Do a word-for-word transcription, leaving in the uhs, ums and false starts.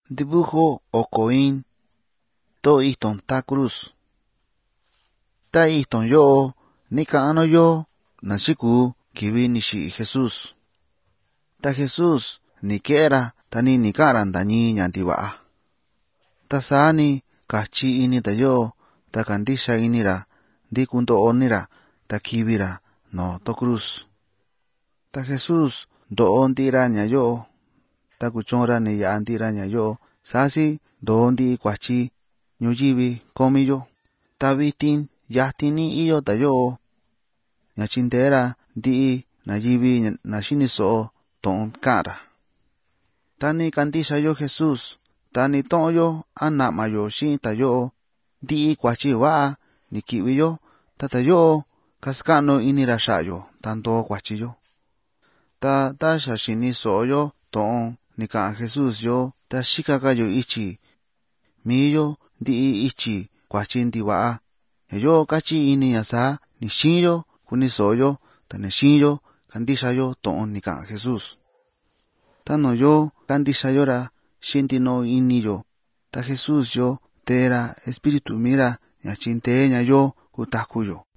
Dibujo okoin to ihton ta cruz. Ta ihton yo nikano yo nashiku kivi nishi Jesus. Ta Jesus nikera tani nikara ndani nyandiwa. Ta sani kachi ini ta yo ta kandisha inira dikundo onira ta kivira no to cruz. Ta Jesus do ondira nya yo ta kuchonra ni ya andira nya yo sasi do ondi kwachi ñuyivi komi yo. Ta vitin yatini iyo ta yo nya chindera ndi na yivi na shiniso ton kara. Tani kandisha yo Jesus tani ton yo anama yo shin ta yo ndi kwachi wa ni kiwi yo ta ta yo kaskano inira shayo tanto kwachi yo. Ta ta shashiniso yo ton nika Jesus yo ta shikaka yo ichi mi yo ndi ichi kwachi ndiwa yo kachi ini asa ni shin yo kuniso yo ta ni shin yo kandisha yo ton nika Jesus. Tano yo kandisha yo ra shintino ini yo ta Jesus yo tera espiritu mira ña chinte ña yo kutaku yo.